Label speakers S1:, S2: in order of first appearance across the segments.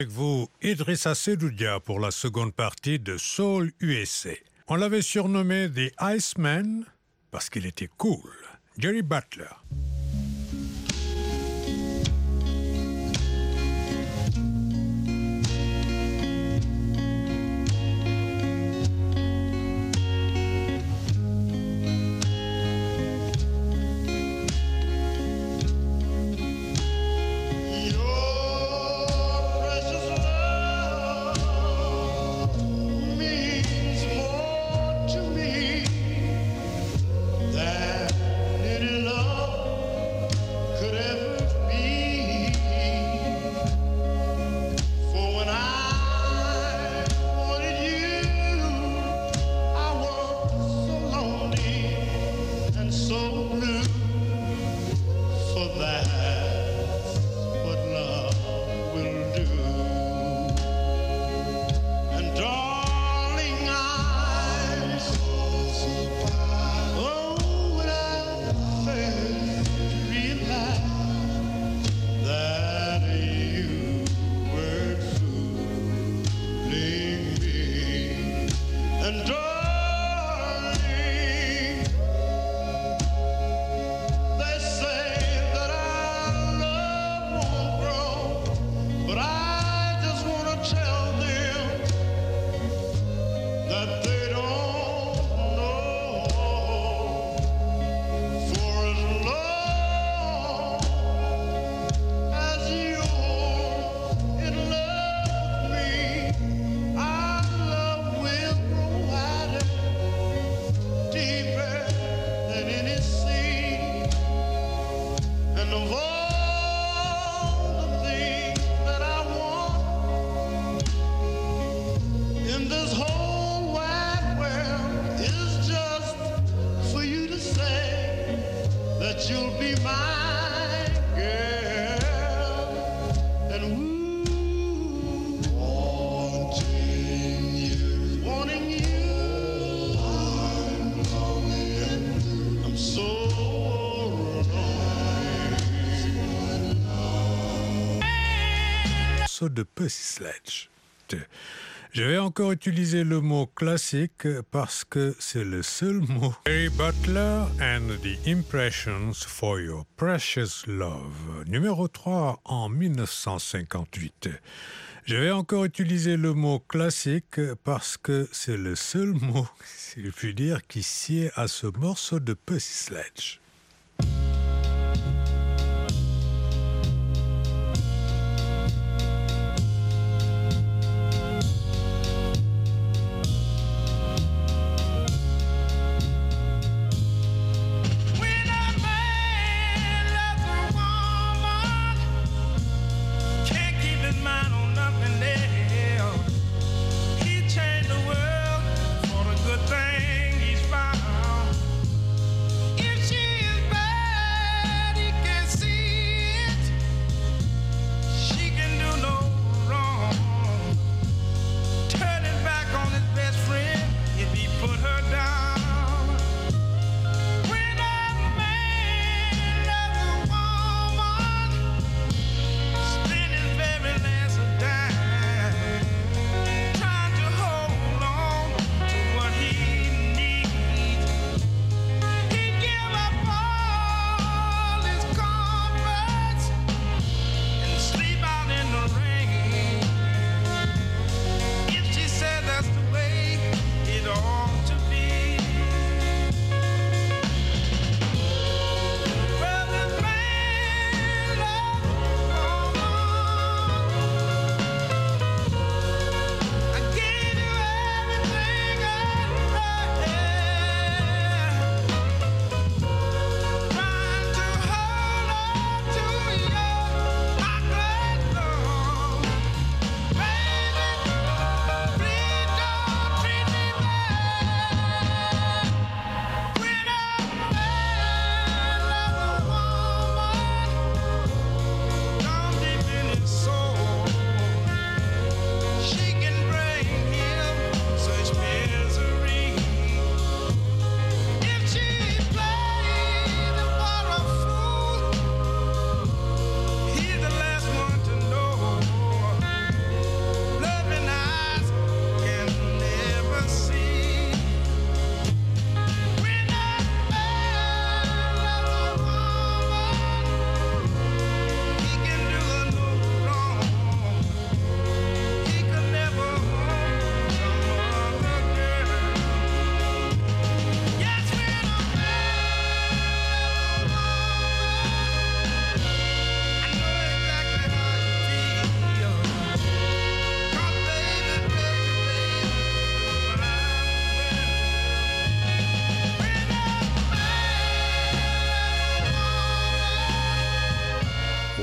S1: Avec vous, Idrissa Sedoudia pour la seconde partie de Soul USA. On l'avait surnommé The Iceman parce qu'il était cool. Jerry Butler. De Pussy Sledge. Je vais encore utiliser le mot classique parce que c'est le seul mot. Jerry Butler and the Impressions for Your Precious Love, numéro 3 en 1958. Je vais encore utiliser le mot classique parce que c'est le seul mot, si je puis dire, qui sied à ce morceau de Pussy Sledge.
S2: She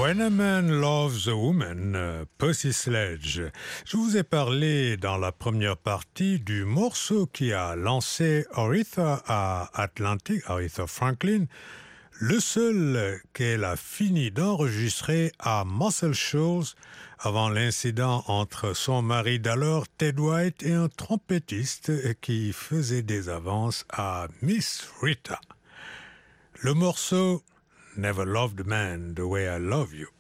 S1: When a Man Loves a Woman, Pussy Sledge. Je vous ai parlé dans la première partie du morceau qui a lancé Aretha à Atlantic, Aretha Franklin, le seul qu'elle a fini d'enregistrer à Muscle Shoals avant l'incident entre son mari d'alors, Ted White, et un trompettiste qui faisait des avances à Miss Rita. Le morceau Never Loved a Man the Way I Love You.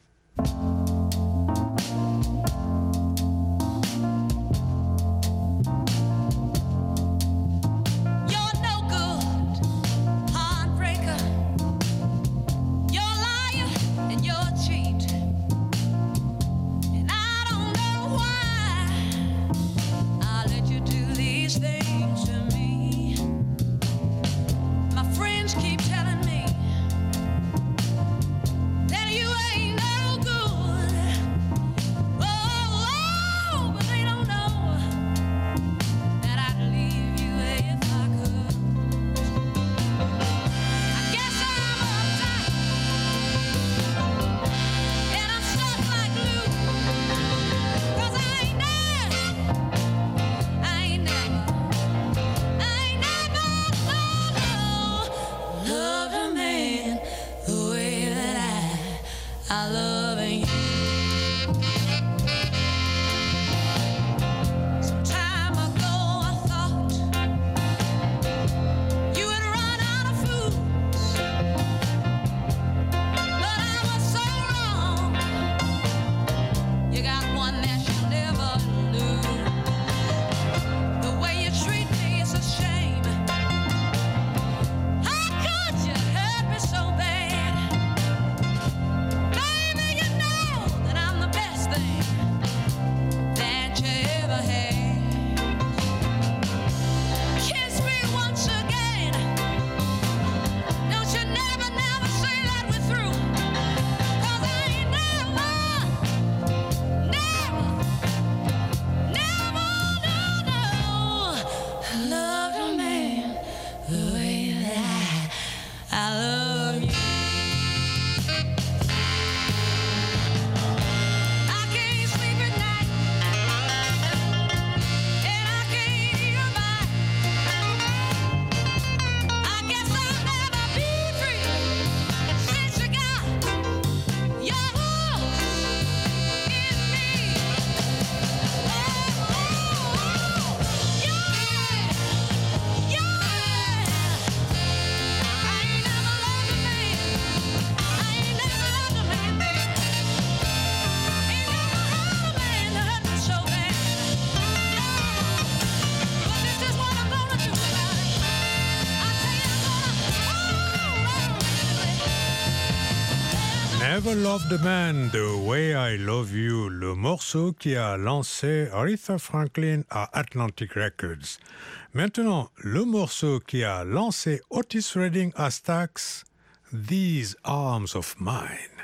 S1: Never Loved a Man the Way I Love You, le morceau qui a lancé Aretha Franklin à Atlantic Records. Maintenant, le morceau qui a lancé Otis Redding à Stax, These Arms of Mine.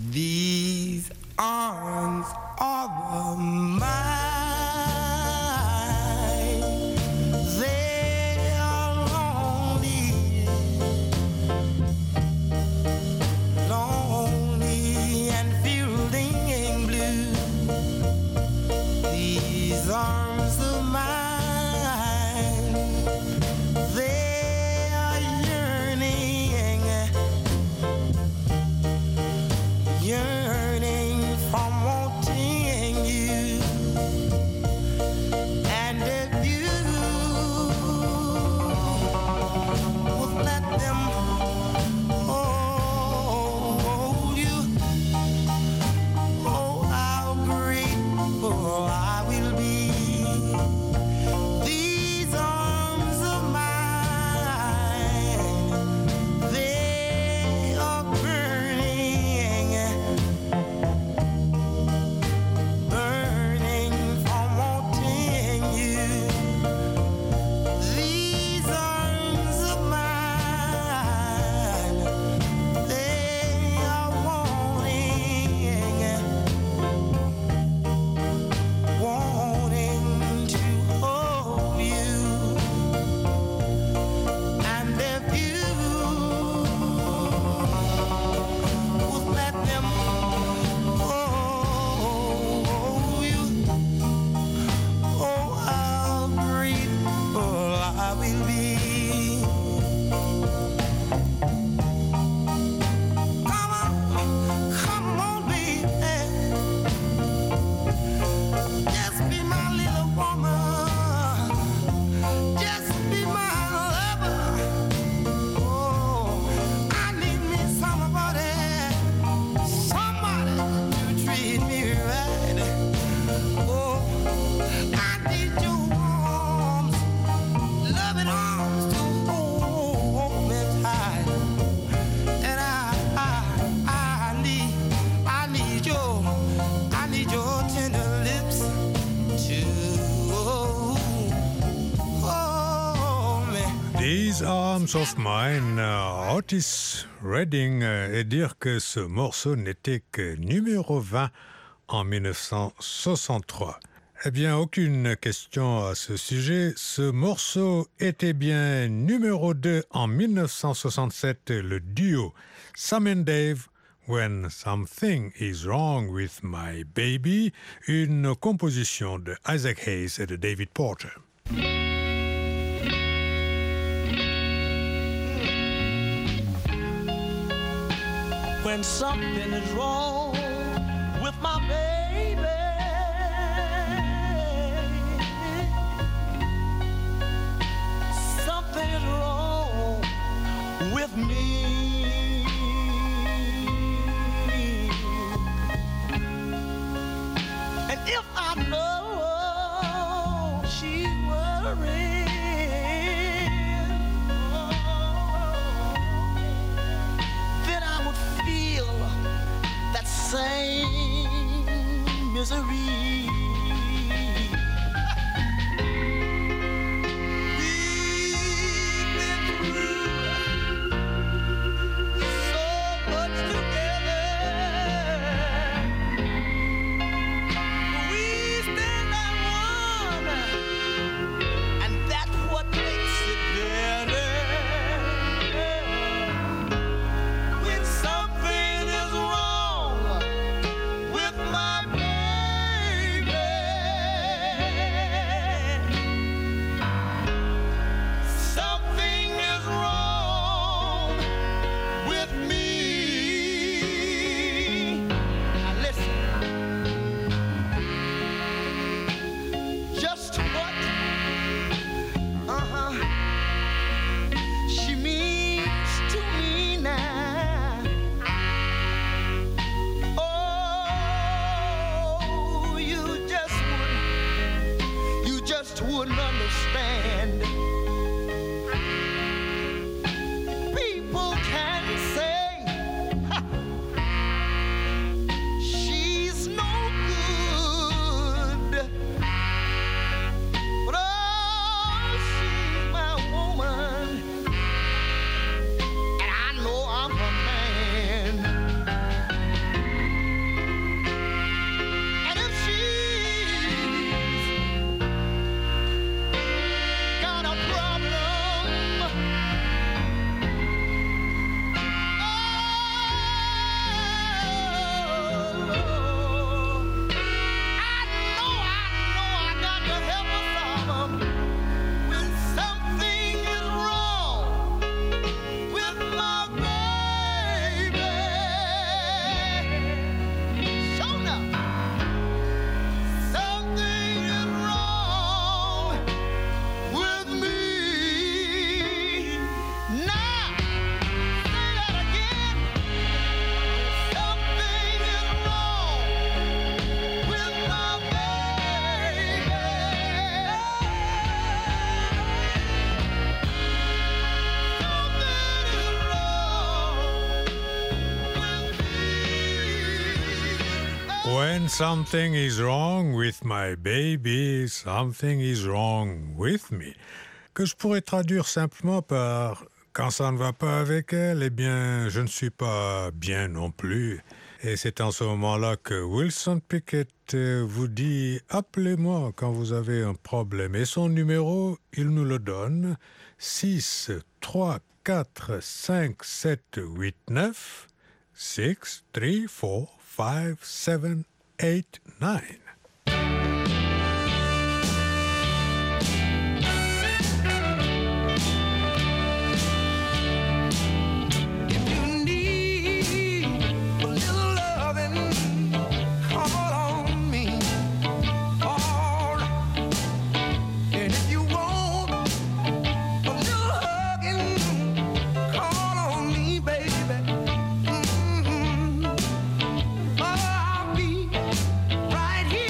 S2: These arms of mine. Arms of mine, they are yearning, yearning for wanting
S1: These Arms of Mine, Otis Redding, et dire que ce morceau n'était que numéro 20 en 1963. Eh bien, aucune question à ce sujet. Ce morceau était bien numéro 2 en 1967, le duo Sam and Dave, When Something Is Wrong With My Baby, une composition de Isaac Hayes et de David Porter.
S2: When something is wrong with my baby, something is wrong with me. And if I know she's worried, then I would feel that same misery. Wouldn't understand. People can say she's no good, but oh, she's my woman, and I know I'm her man. And if
S1: When something is wrong with my baby, something is wrong with me. Que je pourrais traduire simplement par quand ça ne va pas avec elle, eh bien, je ne suis pas bien non plus. Et c'est en ce moment-là que Wilson Pickett vous dit « Appelez-moi quand vous avez un problème ». Et son numéro, il nous le donne, 6 3 4 5 7 8 9 6 3 4 5 7 8 9.
S2: Right here.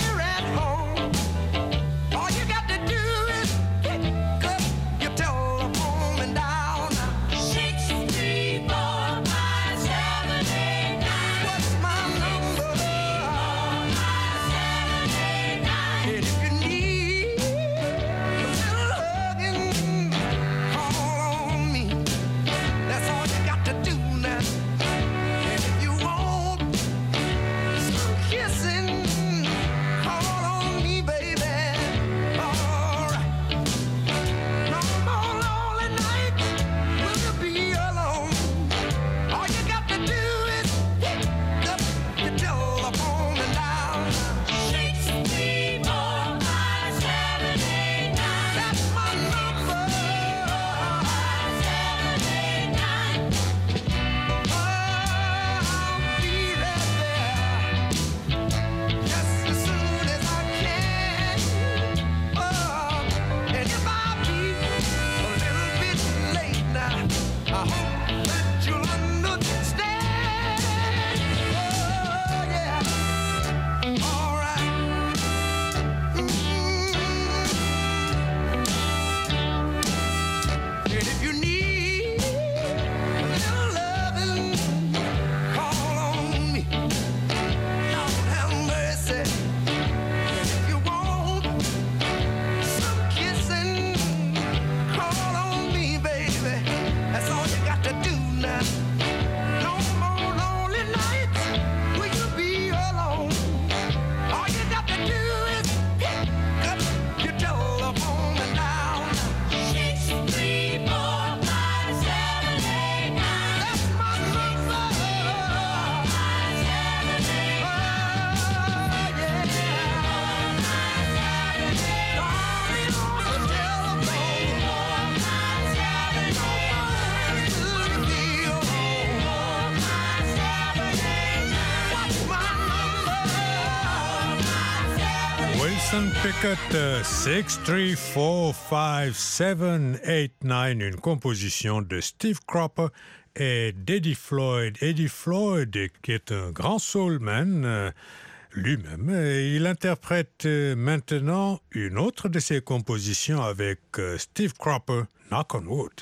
S1: Wilson Pickett, 6345789, une composition de Steve Cropper et d'Eddie Floyd. Eddie Floyd, qui est un grand soulman lui-même, il interprète maintenant une autre de ses compositions avec Steve Cropper, Knock on Wood.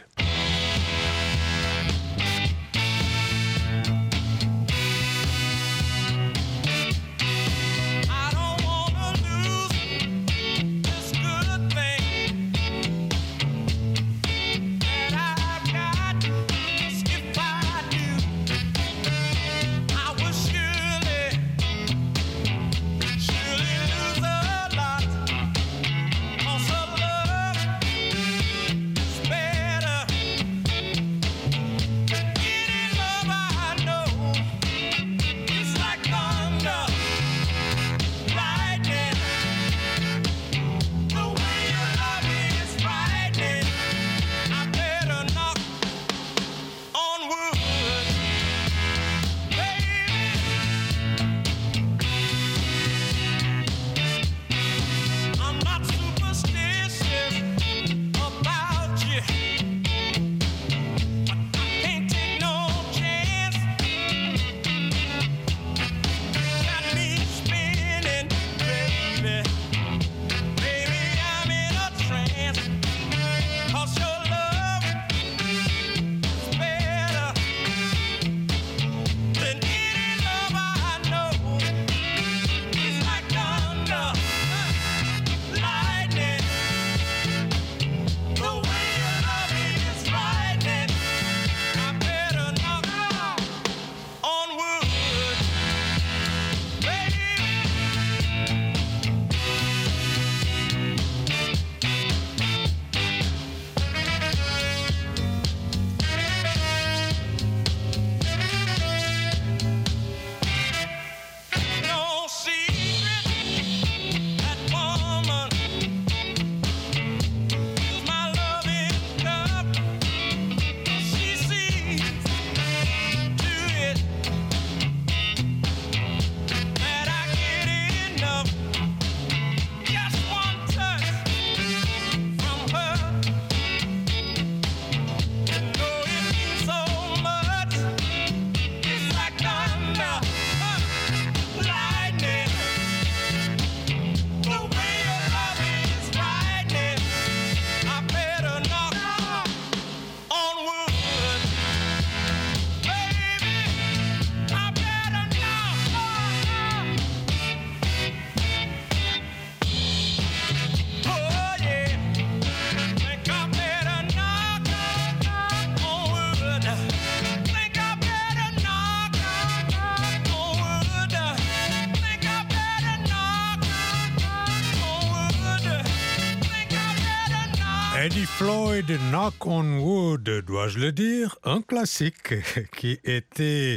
S1: Eddie Floyd, Knock on Wood, dois-je le dire, un classique qui était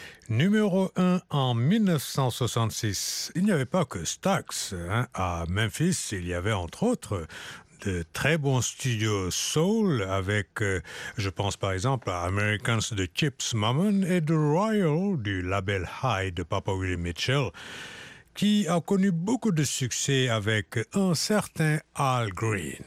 S1: numéro 1 en 1966. Il n'y avait pas que Stax. À Memphis, il y avait entre autres de très bons studios soul avec, je pense par exemple à Americans de Chips Moman et The Royal du label High de Papa Willie Mitchell, qui a connu beaucoup de succès avec un certain Al Green.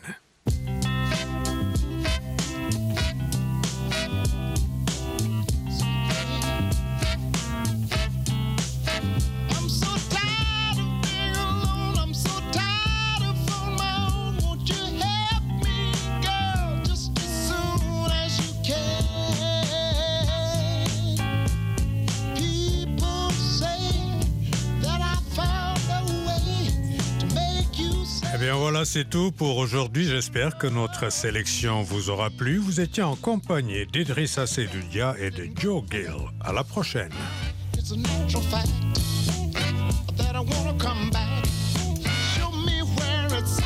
S1: Eh bien voilà, c'est tout pour aujourd'hui. J'espère que notre sélection vous aura plu. Vous étiez en compagnie d'Idrissa Seydoudia et de Joe Gill. À la prochaine. It's a natural fact that I wanna come back. Show me where it's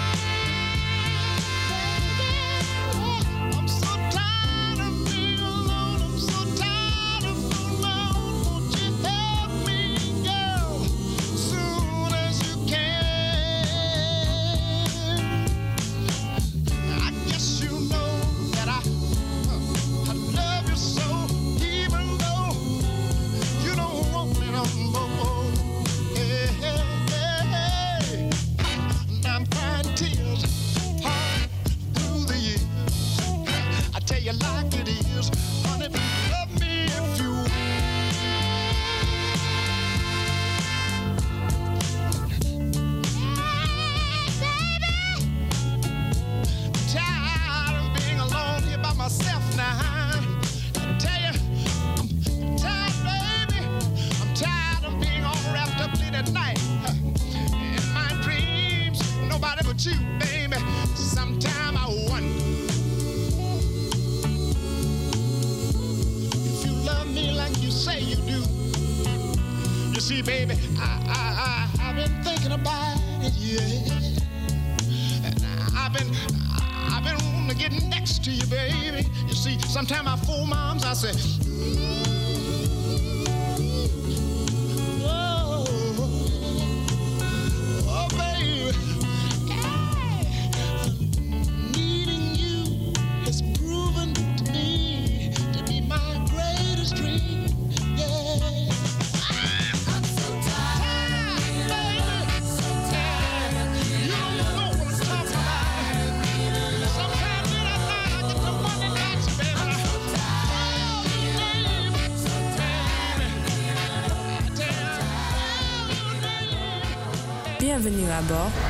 S1: I'm so tired of being alone. I'm so tired of being alone. Won't you help me, girl, soon as you can? Yeah.
S3: you, baby. Sometime I wonder if you love me like you say you do. You see, baby, I've been thinking about it, yeah. And I've been wanting to get next to you, baby. You see, sometimes I fool my arms, I say, oh, baby, needing you has proven to me to be my greatest dream, yeah. I'm so tired, baby, so tired. You don't know what I'm talking about. Sometimes in the night I get the money nights, baby. I'm so tired, baby, so tired.
S4: Bienvenue à bord